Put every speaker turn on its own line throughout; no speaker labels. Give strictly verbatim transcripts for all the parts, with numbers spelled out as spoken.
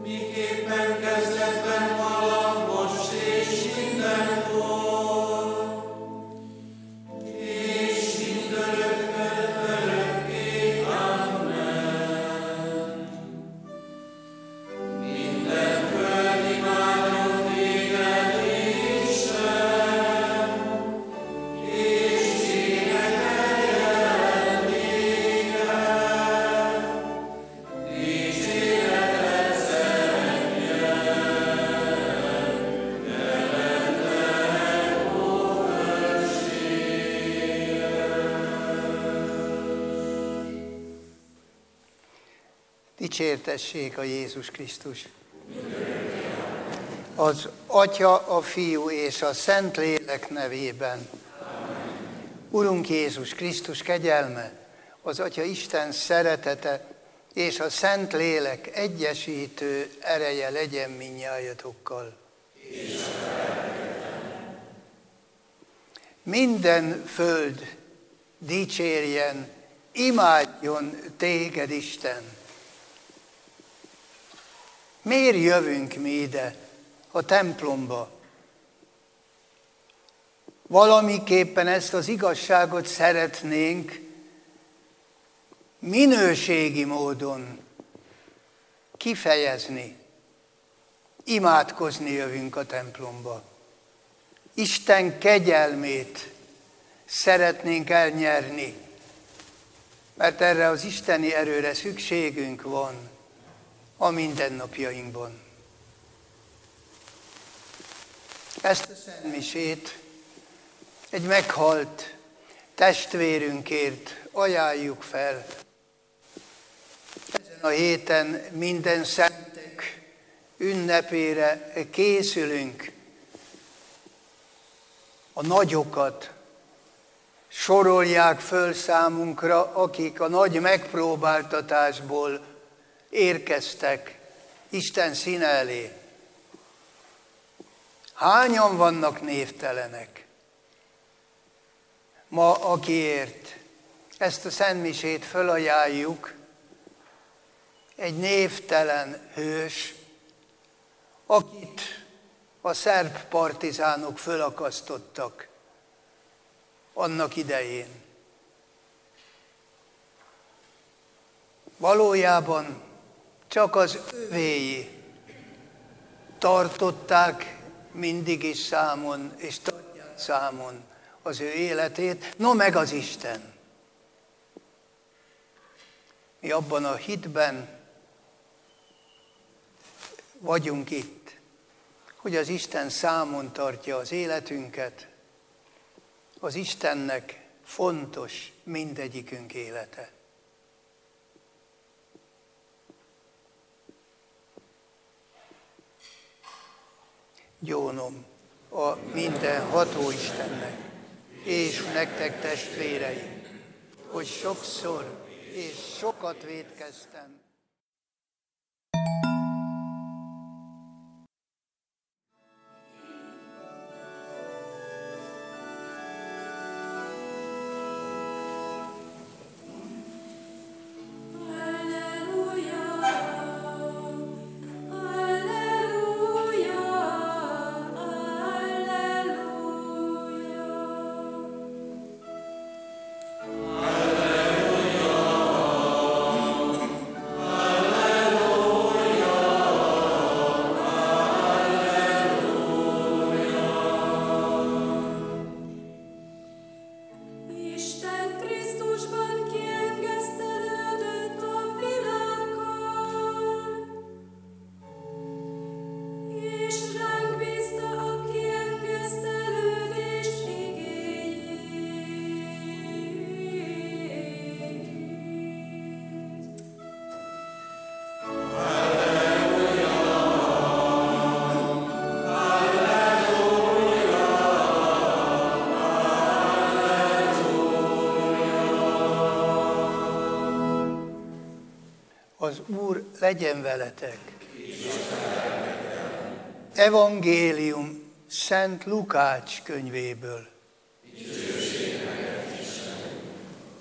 miképpen kezdetben vala, most és mindenkor, és mindörökkön örökké. Amen. Minden föld imádjon téged, Isten, és énekeljen téged, dicséretet szenjen, jelenleg, ó
Dicsértessék a Jézus Krisztus! Az Atya, a Fiú és a Szentlélek nevében. Urunk Jézus Krisztus kegyelme, az Atya Isten szeretete és a Szentlélek egyesítő ereje legyen mindnyájatokkal. Minden föld dicsérjen, imádjon téged, Isten! Miért jövünk mi ide, a templomba? Valamiképpen ezt az igazságot szeretnénk minőségi módon kifejezni. Imádkozni jövünk a templomba. Isten kegyelmét szeretnénk elnyerni, mert erre az isteni erőre szükségünk van a mindennapjainkban. Ezt a szentmisét egy meghalt testvérünkért ajánljuk fel. Ezen a héten minden szentek ünnepére készülünk. A nagyokat sorolják föl számunkra, akik a nagy megpróbáltatásból érkeztek Isten színe elé. Hányan vannak névtelenek? Ma, akiért ezt a szentmisét fölajánljuk, egy névtelen hős, akit a szerb partizánok fölakasztottak annak idején. Valójában csak az övéi tartották mindig is számon, és tartják számon az ő életét, no meg az Isten. Mi abban a hitben vagyunk itt, hogy az Isten számon tartja az életünket, az Istennek fontos mindegyikünk élete. Gyónom a mindenható Istennek, és nektek testvéreim, hogy sokszor és sokat vétkeztem. Az Úr legyen veletek. Evangélium Szent Lukács könyvéből.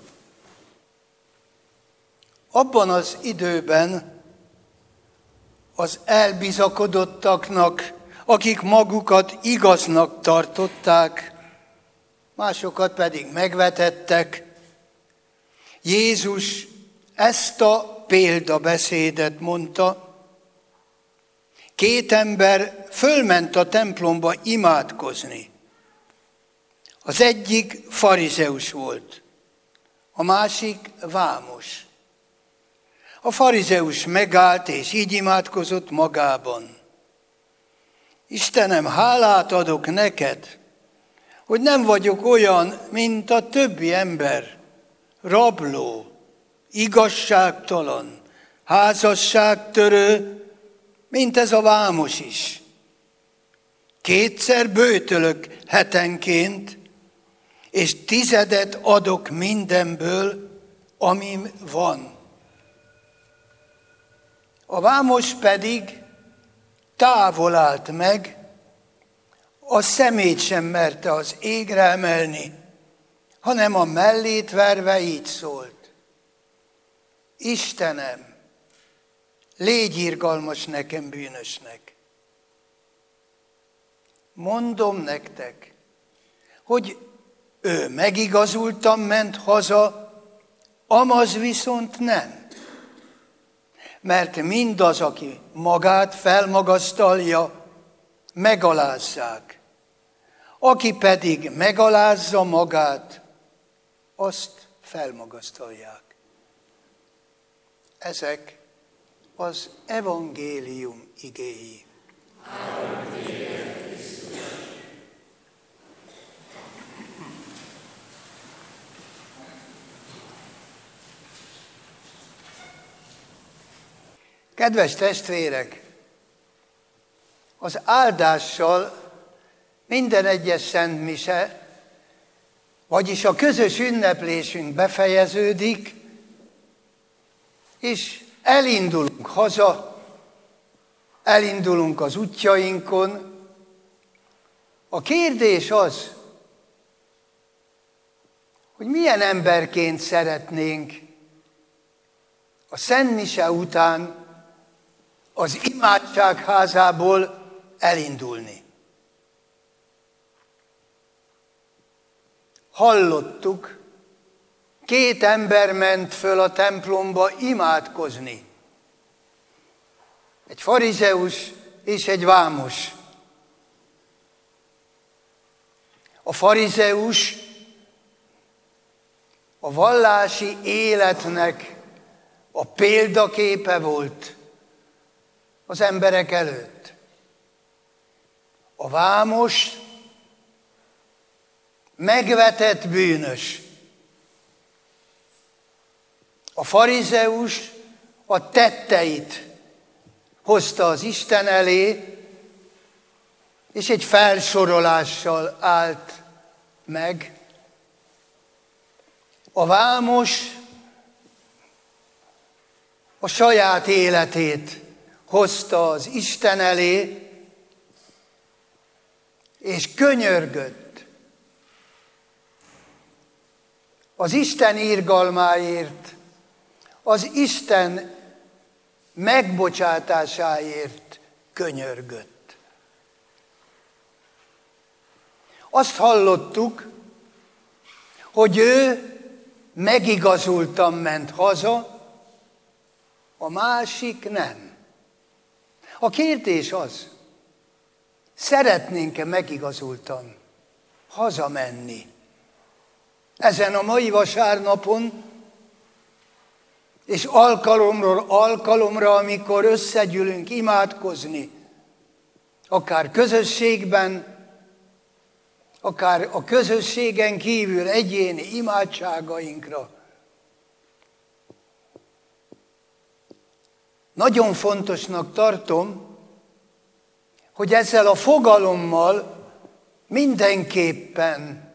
Abban az időben az elbizakodottaknak, akik magukat igaznak tartották, másokat pedig megvetettek. Jézus ezt a példabeszédet mondta. Két ember fölment a templomba imádkozni. Az egyik farizeus volt, a másik vámos. A farizeus megállt és így imádkozott magában. Istenem, hálát adok neked, hogy nem vagyok olyan, mint a többi ember, rabló, igazságtalan, házasságtörő, mint ez a vámos is. Kétszer böjtölök hetenként, és tizedet adok mindenből, amim van. A vámos pedig távol állt meg, a szemét sem merte az égre emelni, hanem a mellét verve így szólt. Istenem, légy irgalmas nekem bűnösnek. Mondom nektek, hogy ő megigazultan ment haza, amaz viszont nem. Mert mindaz, aki magát felmagasztalja, megalázzák. Aki pedig megalázza magát, azt felmagasztalják. Ezek az evangélium igéi. Kedves testvérek, az áldással minden egyes szent mise, vagyis a közös ünneplésünk befejeződik, és elindulunk haza, elindulunk az útjainkon. A kérdés az, hogy milyen emberként szeretnénk a szent mise után az imádságházából elindulni. Hallottuk, két ember ment föl a templomba imádkozni. Egy farizeus és egy vámos. A farizeus a vallási életnek a példaképe volt az emberek előtt. A vámos megvetett bűnös. A farizeus a tetteit hozta az Isten elé, és egy felsorolással állt meg. A vámos a saját életét hozta az Isten elé, és könyörgött az Isten irgalmáért, az Isten megbocsátásáért könyörgött. Azt hallottuk, hogy ő megigazultan ment haza, a másik nem. A kérdés az, szeretnénk-e megigazultan hazamenni ezen a mai vasárnapon, és alkalomról alkalomra, amikor összegyűlünk imádkozni, akár közösségben, akár a közösségen kívül egyéni imádságainkra. Nagyon fontosnak tartom, hogy ezzel a fogalommal mindenképpen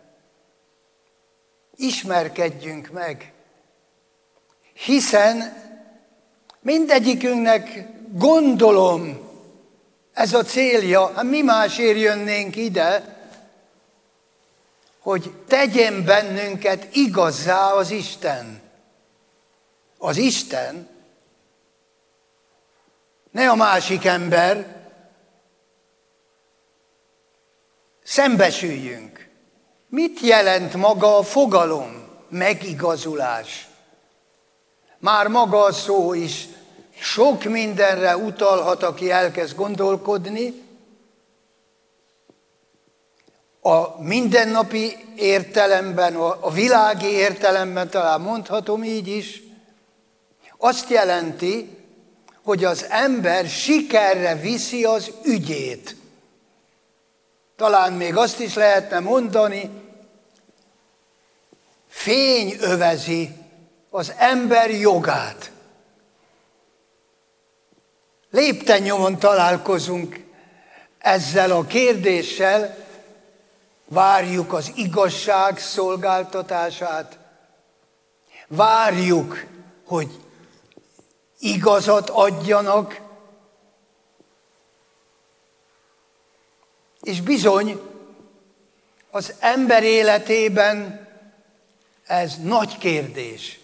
ismerkedjünk meg, hiszen mindegyikünknek gondolom ez a célja, hát mi másért jönnénk ide, hogy tegyen bennünket igazzá az Isten. Az Isten ne a másik ember, szembesüljünk. Mit jelent maga a fogalom? Megigazulás. Már maga a szó is sok mindenre utalhat, aki elkezd gondolkodni. A mindennapi értelemben, a világi értelemben talán mondhatom így is, azt jelenti, hogy az ember sikerre viszi az ügyét. Talán még azt is lehetne mondani, fény övezi az ember jogát. Lépten-nyomon találkozunk ezzel a kérdéssel, várjuk az igazság szolgáltatását, várjuk, hogy igazat adjanak, és bizony az ember életében ez nagy kérdés.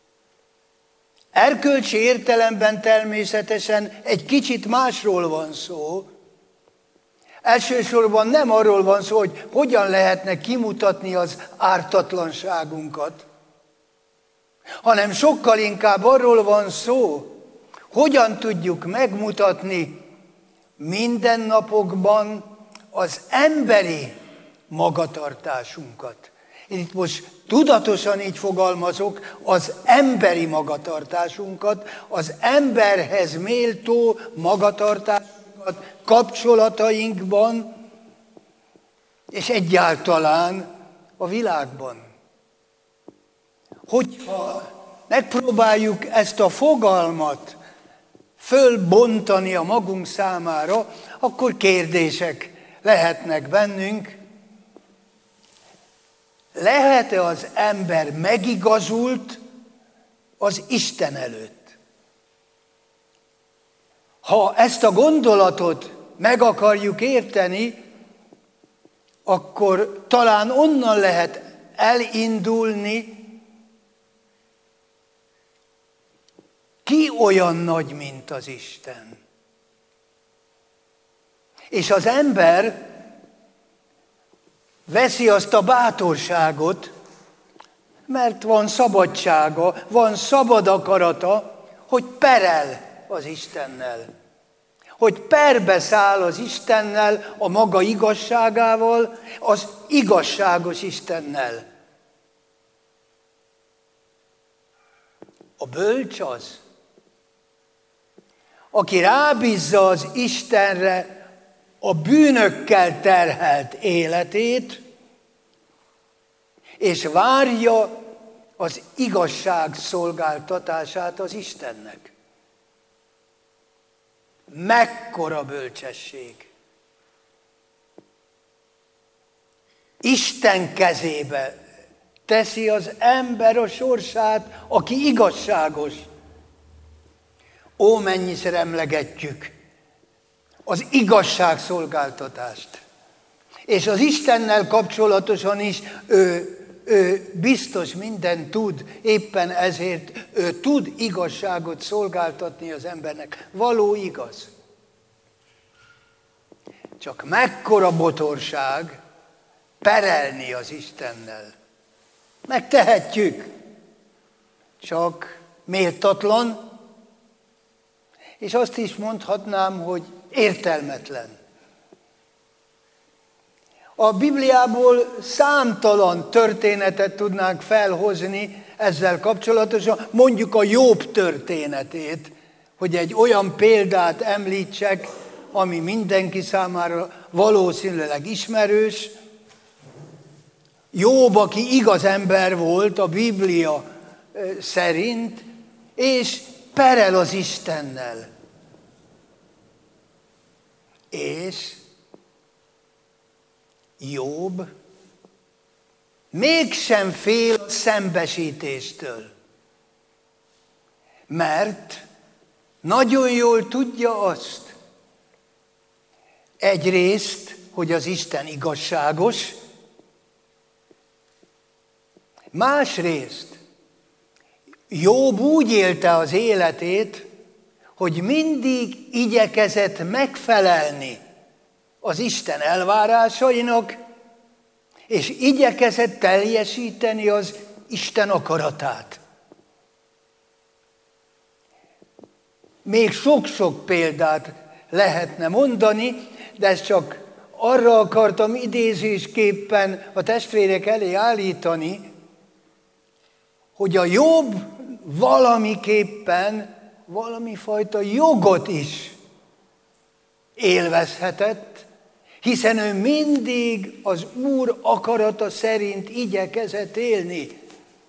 Erkölcsi értelemben természetesen egy kicsit másról van szó. Elsősorban nem arról van szó, hogy hogyan lehetne kimutatni az ártatlanságunkat, hanem sokkal inkább arról van szó, hogyan tudjuk megmutatni mindennapokban az emberi magatartásunkat. Én itt most tudatosan így fogalmazok, az emberi magatartásunkat, az emberhez méltó magatartásunkat kapcsolatainkban, és egyáltalán a világban. Hogyha megpróbáljuk ezt a fogalmat fölbontani a magunk számára, akkor kérdések lehetnek bennünk. Lehet-e az ember megigazult az Isten előtt? Ha ezt a gondolatot meg akarjuk érteni, akkor talán onnan lehet elindulni, ki olyan nagy, mint az Isten. És az ember veszi azt a bátorságot, mert van szabadsága, van szabad akarata, hogy perel az Istennel. Hogy perbe száll az Istennel, a maga igazságával, az igazságos Istennel. A bölcs az, aki rábízza az Istenre a bűnökkel terhelt életét, és várja az igazság szolgáltatását az Istennek. Mekkora bölcsesség! Isten kezébe teszi az ember a sorsát, aki igazságos. Ó, mennyiszer emlegetjük az igazságszolgáltatást. És az Istennel kapcsolatosan is ő, ő biztos mindent tud, éppen ezért ő tud igazságot szolgáltatni az embernek. Való igaz. Csak mekkora botorság perelni az Istennel. Megtehetjük, csak méltatlan, és azt is mondhatnám, hogy értelmetlen. A Bibliából számtalan történetet tudnánk felhozni ezzel kapcsolatosan, mondjuk a Jobb történetét, hogy egy olyan példát említsek, ami mindenki számára valószínűleg ismerős. Jobb, aki igaz ember volt a Biblia szerint, és perel az Istennel. És Jobb mégsem fél a szembesítéstől, mert nagyon jól tudja azt, egyrészt, hogy az Isten igazságos, másrészt Jobb úgy élte az életét, hogy mindig igyekezett megfelelni az Isten elvárásainak, és igyekezett teljesíteni az Isten akaratát. Még sok-sok példát lehetne mondani, de ezt csak arra akartam idézésképpen a testvérek elé állítani, hogy a Jobb valamiképpen valami fajta jogot is élvezhetett, hiszen ő mindig az Úr akarata szerint igyekezett élni.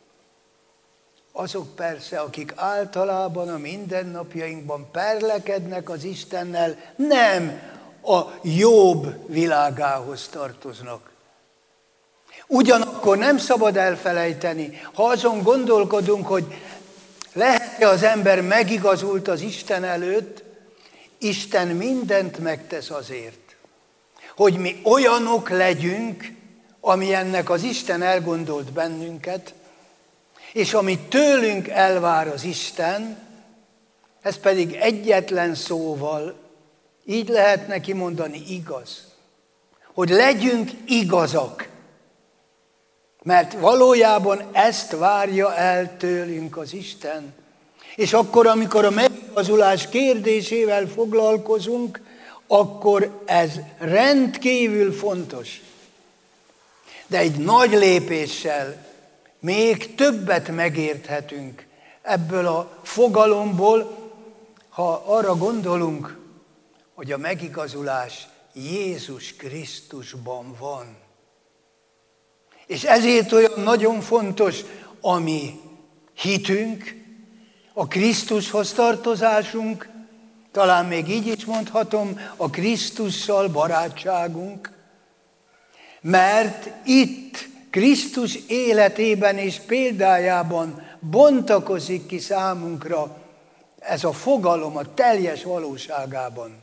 Azok persze, akik általában a mindennapjainkban perlekednek az Istennel, nem a jobb világához tartoznak. Ugyanakkor nem szabad elfelejteni, ha azon gondolkodunk, hogy lehet-e az ember megigazult az Isten előtt, Isten mindent megtesz azért, hogy mi olyanok legyünk, amilyennek az Isten elgondolt bennünket, és amit tőlünk elvár az Isten, ez pedig egyetlen szóval, így lehet neki mondani, igaz. Hogy legyünk igazak, mert valójában ezt várja el tőlünk az Isten. És akkor, amikor a megigazulás kérdésével foglalkozunk, akkor ez rendkívül fontos. De egy nagy lépéssel még többet megérthetünk ebből a fogalomból, ha arra gondolunk, hogy a megigazulás Jézus Krisztusban van. És ezért olyan nagyon fontos a mi hitünk, a Krisztushoz tartozásunk, talán még így is mondhatom, a Krisztussal barátságunk, mert itt Krisztus életében és példájában bontakozik ki számunkra ez a fogalom a teljes valóságában.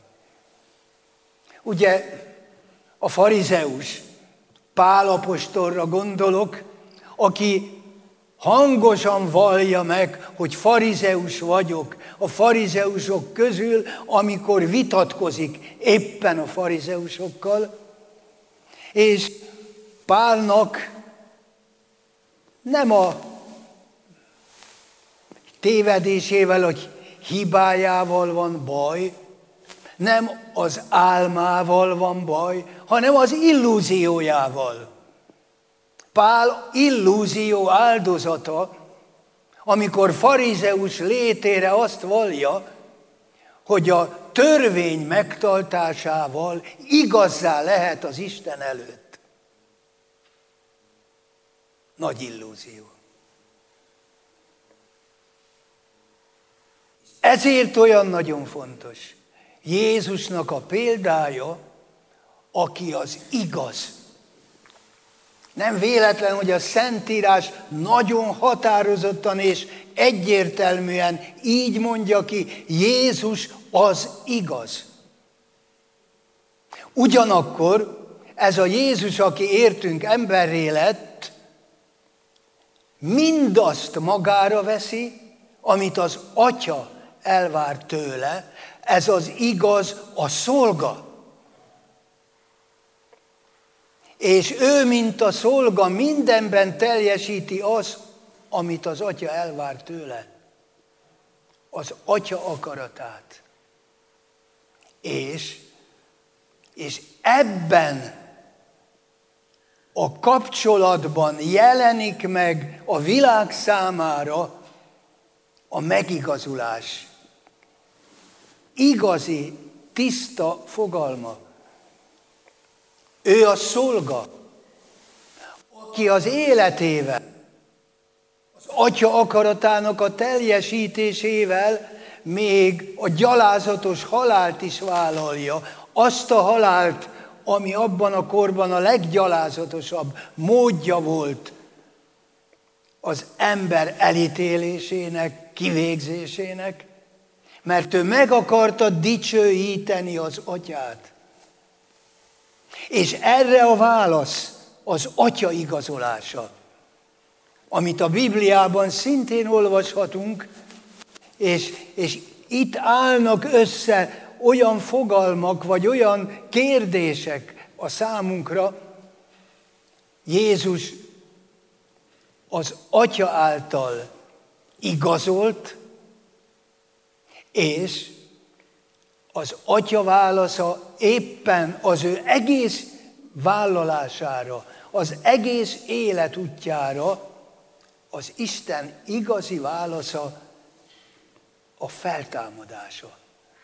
Ugye a farizeus, Pál apostolra gondolok, aki hangosan vallja meg, hogy farizeus vagyok, a farizeusok közül, amikor vitatkozik éppen a farizeusokkal, és Pálnak nem a tévedésével, hogy hibájával van baj, nem az álmával van baj, hanem az illúziójával. Pál illúzió áldozata, amikor farizeus létére azt vallja, hogy a törvény megtartásával igazzá lehet az Isten előtt. Nagy illúzió. Ezért olyan nagyon fontos Jézusnak a példája, aki az igaz. Nem véletlen, hogy a Szentírás nagyon határozottan és egyértelműen így mondja ki, Jézus az igaz. Ugyanakkor ez a Jézus, aki értünk emberré lett, mindazt magára veszi, amit az Atya elvár tőle, ez az igaz a szolga. És ő, mint a szolga, mindenben teljesíti az, amit az Atya elvár tőle. Az Atya akaratát. És, és ebben a kapcsolatban jelenik meg a világ számára a megigazulás. Igazi, tiszta fogalma. Ő a szolga, aki az életével, az Atya akaratának a teljesítésével még a gyalázatos halált is vállalja. Azt a halált, ami abban a korban a leggyalázatosabb módja volt az ember elítélésének, kivégzésének, mert ő meg akarta dicsőíteni az Atyát. És erre a válasz az Atya igazolása, amit a Bibliában szintén olvashatunk, és, és itt állnak össze olyan fogalmak, vagy olyan kérdések a számunkra. Jézus az Atya által igazolt, és az Atya válasza éppen az ő egész vállalására, az egész élet útjára, az Isten igazi válasza a feltámadása.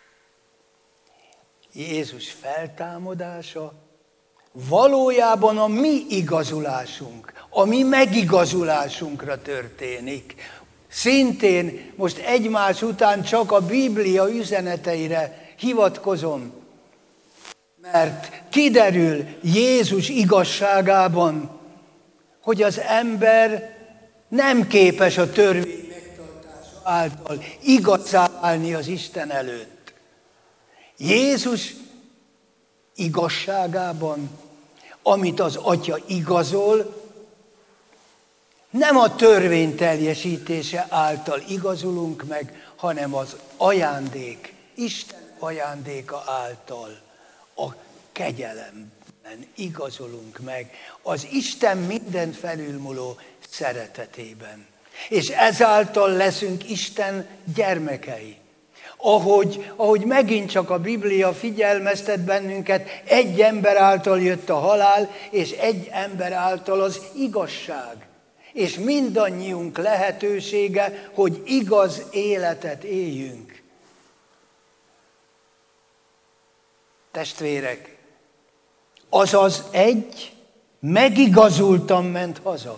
Jézus feltámadása valójában a mi igazulásunk, a mi megigazulásunkra történik. Szintén most egymás után csak a Biblia üzeneteire hivatkozom, mert kiderül Jézus igazságában, hogy az ember nem képes a törvény megtartása által igazá válni az Isten előtt. Jézus igazságában, amit az Atya igazol, nem a törvény teljesítése által igazulunk meg, hanem az ajándék, Isten ajándéka által, a kegyelemben igazolunk meg, az Isten minden felülmúló szeretetében. És ezáltal leszünk Isten gyermekei. Ahogy, ahogy megint csak a Biblia figyelmeztet bennünket, egy ember által jött a halál, és egy ember által az igazság. És mindannyiunk lehetősége, hogy igaz életet éljünk. Testvérek, azaz egy megigazultan ment haza.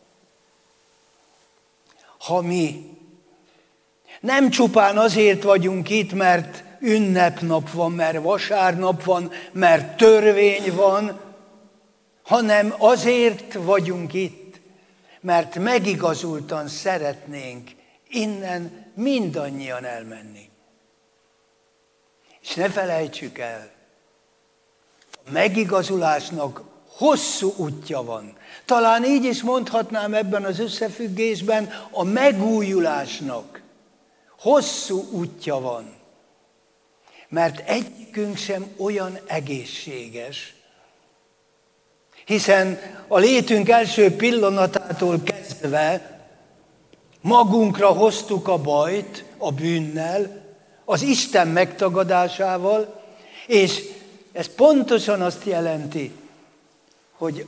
Ha mi nem csupán azért vagyunk itt, mert ünnepnap van, mert vasárnap van, mert törvény van, hanem azért vagyunk itt, mert megigazultan szeretnénk innen mindannyian elmenni. És ne felejtsük el, a megigazulásnak hosszú útja van. Talán így is mondhatnám ebben az összefüggésben, a megújulásnak hosszú útja van. Mert egyikünk sem olyan egészséges, hiszen a létünk első pillanatától kezdve magunkra hoztuk a bajt a bűnnel, az Isten megtagadásával, és ez pontosan azt jelenti, hogy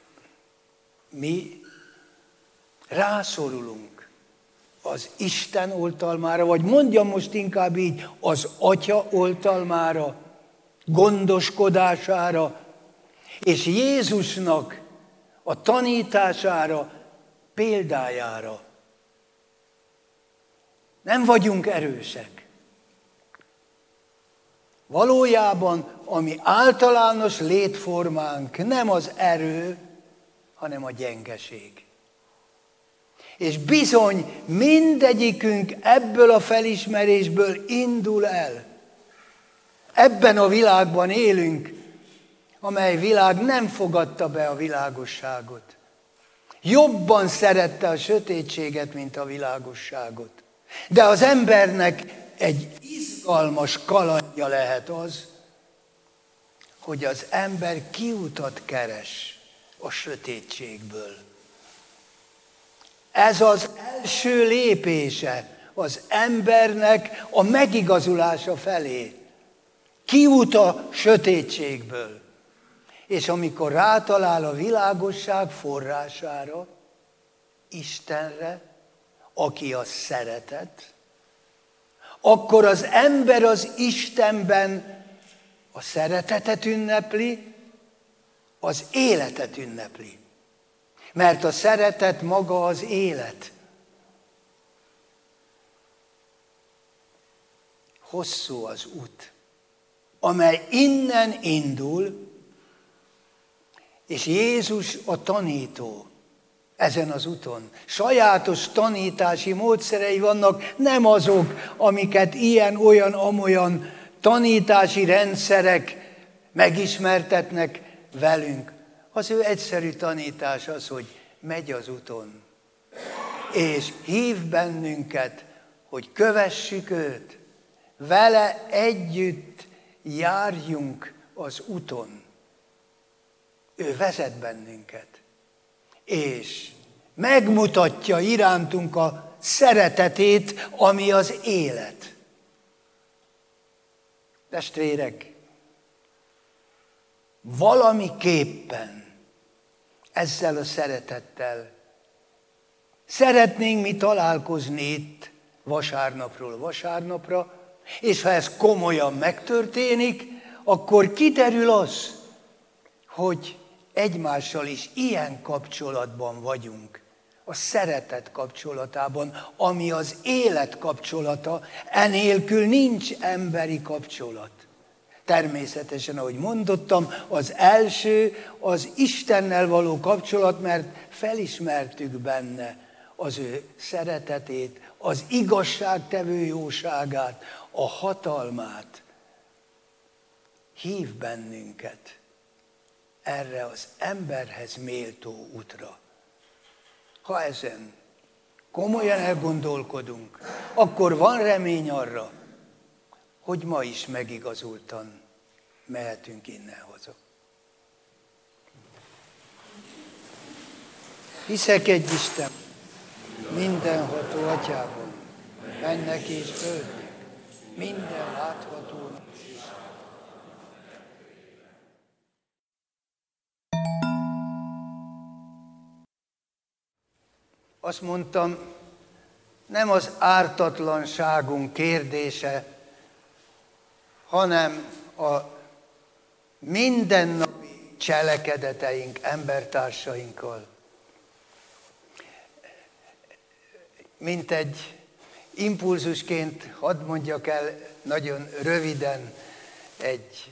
mi rászorulunk az Isten oltalmára, vagy mondjam most inkább így, az Atya oltalmára, gondoskodására, és Jézusnak a tanítására, példájára. Nem vagyunk erősek. Valójában a mi általános létformánk nem az erő, hanem a gyengeség. És bizony mindegyikünk ebből a felismerésből indul el. Ebben a világban élünk, amely világ nem fogadta be a világosságot. Jobban szerette a sötétséget, mint a világosságot. De az embernek egy izgalmas kalandja lehet az, hogy az ember kiutat keres a sötétségből. Ez az első lépése az embernek a megigazulása felé. Kiút a sötétségből. És amikor rátalál a világosság forrására, Istenre, aki a szeretet, akkor az ember az Istenben a szeretetet ünnepli, az életet ünnepli. Mert a szeretet maga az élet. Hosszú az út, amely innen indul, és Jézus a tanító ezen az úton. Sajátos tanítási módszerei vannak, nem azok, amiket ilyen, olyan, amolyan tanítási rendszerek megismertetnek velünk. Az ő egyszerű tanítás az, hogy megy az úton, és hív bennünket, hogy kövessük őt, vele együtt járjunk az úton. Ő vezet bennünket, és megmutatja irántunk a szeretetét, ami az élet. Testvérek, valamiképpen ezzel a szeretettel szeretnénk mi találkozni itt vasárnapról vasárnapra, és ha ez komolyan megtörténik, akkor kiderül az, hogy egymással is ilyen kapcsolatban vagyunk, a szeretet kapcsolatában, ami az élet kapcsolata, enélkül nincs emberi kapcsolat. Természetesen, ahogy mondottam, az első az Istennel való kapcsolat, mert felismertük benne az ő szeretetét, az igazságtevő jóságát, a hatalmát. Hív bennünket erre az emberhez méltó útra. Ha ezen komolyan elgondolkodunk, akkor van remény arra, hogy ma is megigazultan mehetünk innen haza. Hiszek egy Isten, mindenható Atyában, mennek és földnek, minden láthatónak. Azt mondtam, nem az ártatlanságunk kérdése, hanem a mindennapi cselekedeteink embertársainkkal. Mint egy impulzusként hadd mondjak el nagyon röviden egy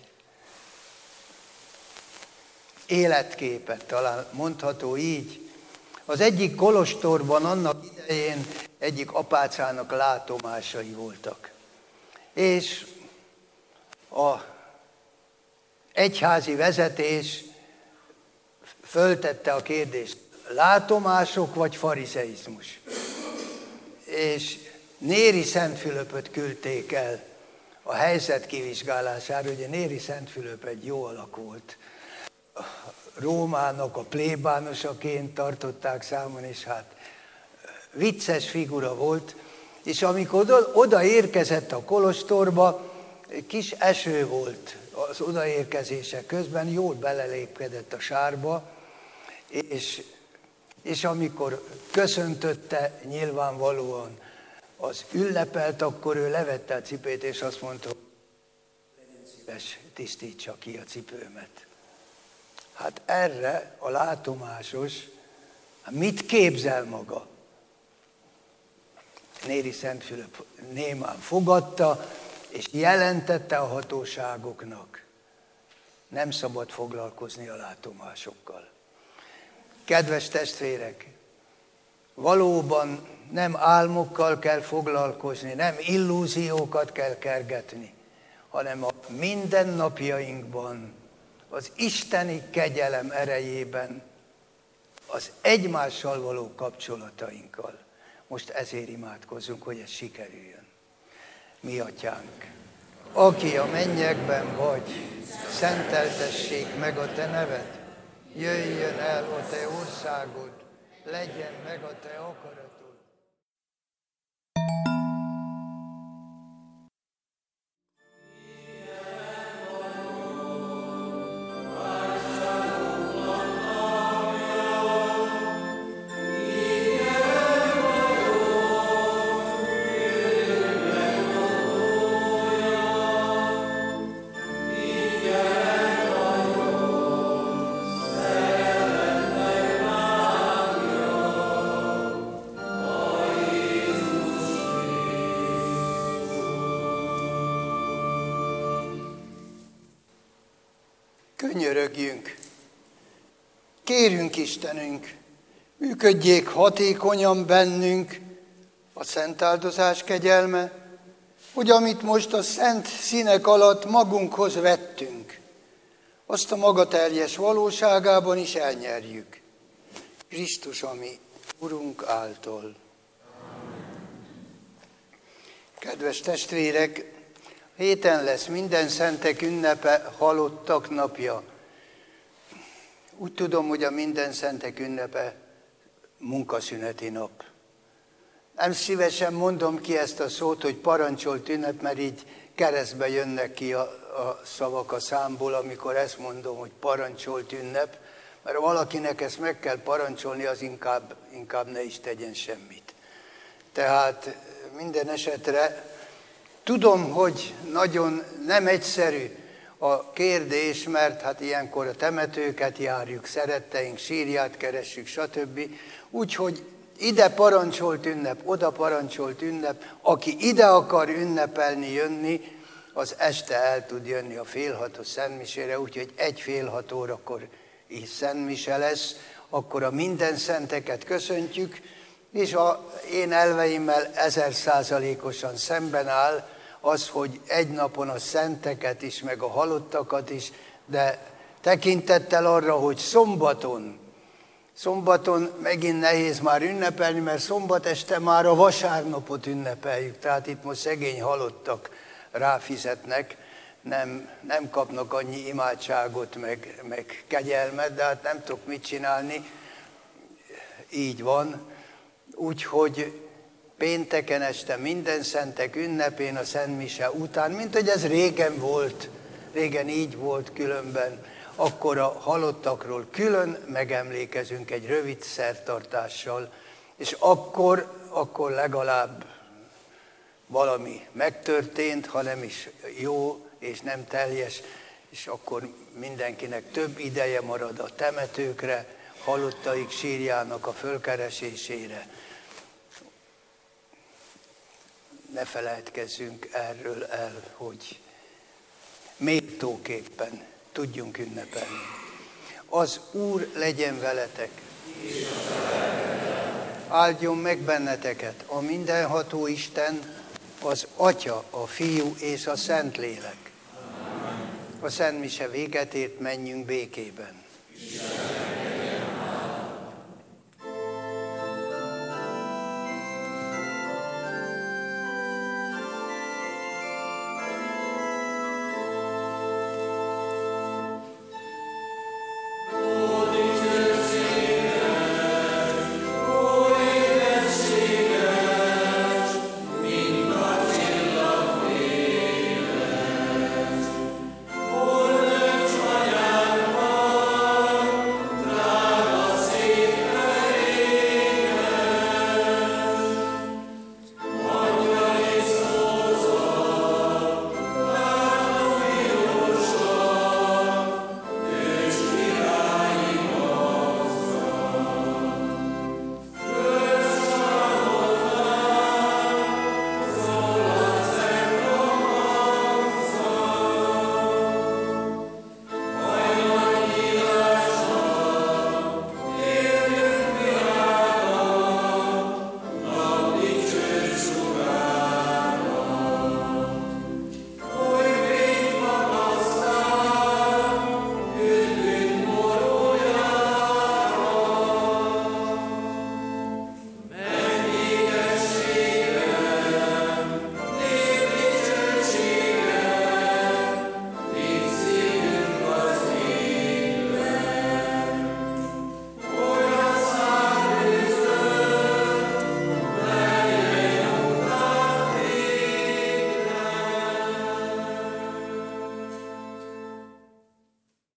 életképet, talán mondható így. Az egyik kolostorban annak idején egyik apácának látomásai voltak. És a egyházi vezetés föltette a kérdést, látomások vagy farizeizmus? És Néri Szentfülöpöt küldték el a helyzet kivizsgálására, ugye Néri Szentfülöp egy jó alak volt. Rómának a plébánosaként tartották számon, és hát vicces figura volt, és amikor oda, oda érkezett a kolostorba, kis eső volt az odaérkezése közben, jól belelépkedett a sárba, és, és amikor köszöntötte nyilvánvalóan az ünnepelt, akkor ő levette a cipőt, és azt mondta, hogy legyen szíves, tisztítsa ki a cipőmet. Hát erre a látomásos mit képzel maga? Néri Szentfülöp némán fogadta, és jelentette a hatóságoknak. Nem szabad foglalkozni a látomásokkal. Kedves testvérek, valóban nem álmokkal kell foglalkozni, nem illúziókat kell kergetni, hanem a mindennapjainkban, az isteni kegyelem erejében, az egymással való kapcsolatainkkal. Most ezért imádkozzunk, hogy ez sikerüljön. Mi Atyánk, aki a mennyekben vagy, szenteltessék meg a Te neved, jöjjön el a Te országod, legyen meg a Te akaratod. Könyörögjünk, kérünk Istenünk, működjék hatékonyan bennünk a szent áldozás kegyelme, hogy amit most a szent színek alatt magunkhoz vettünk, azt a maga teljes valóságában is elnyerjük. Krisztus, ami Urunk által. Kedves testvérek, Héten lesz minden szentek ünnepe, halottak napja. Úgy tudom, hogy a minden szentek ünnepe munkaszüneti nap. Nem szívesen mondom ki ezt a szót, hogy parancsolt ünnep, mert így keresztbe jönnek ki a, a szavak a számból, amikor ezt mondom, hogy parancsolt ünnep, mert valakinek ezt meg kell parancsolni, az inkább, inkább ne is tegyen semmit. Tehát minden esetre tudom, hogy nagyon nem egyszerű a kérdés, mert hát ilyenkor a temetőket járjuk, szeretteink sírját keressük, stb. Úgyhogy ide parancsolt ünnep, oda parancsolt ünnep, aki ide akar ünnepelni, jönni, az este el tud jönni a fél hatos szentmisére, úgyhogy egy fél hat órakor is szentmise lesz, akkor a minden szenteket köszöntjük, és a én elveimmel ezer százalékosan szemben áll az, hogy egy napon a szenteket is, meg a halottakat is, de tekintettel arra, hogy szombaton, szombaton megint nehéz már ünnepelni, mert szombat este már a vasárnapot ünnepeljük, tehát itt most szegény halottak ráfizetnek, nem, nem kapnak annyi imádságot, meg, meg kegyelmet, de hát nem tudok mit csinálni, így van. Úgyhogy pénteken este minden szentek ünnepén a szentmise után, mint hogy ez régen volt, régen így volt különben, akkor a halottakról külön megemlékezünk egy rövid szertartással, és akkor, akkor legalább valami megtörtént, ha nem is jó és nem teljes, és akkor mindenkinek több ideje marad a temetőkre, halottaik sírjának a fölkeresésére. Ne feledkezzünk erről el, hogy méltóképpen tudjunk ünnepelni. Az Úr legyen veletek. Áldjon meg benneteket a mindenható Isten, az Atya, a Fiú és a Szentlélek. A szentmise véget ért, menjünk békében.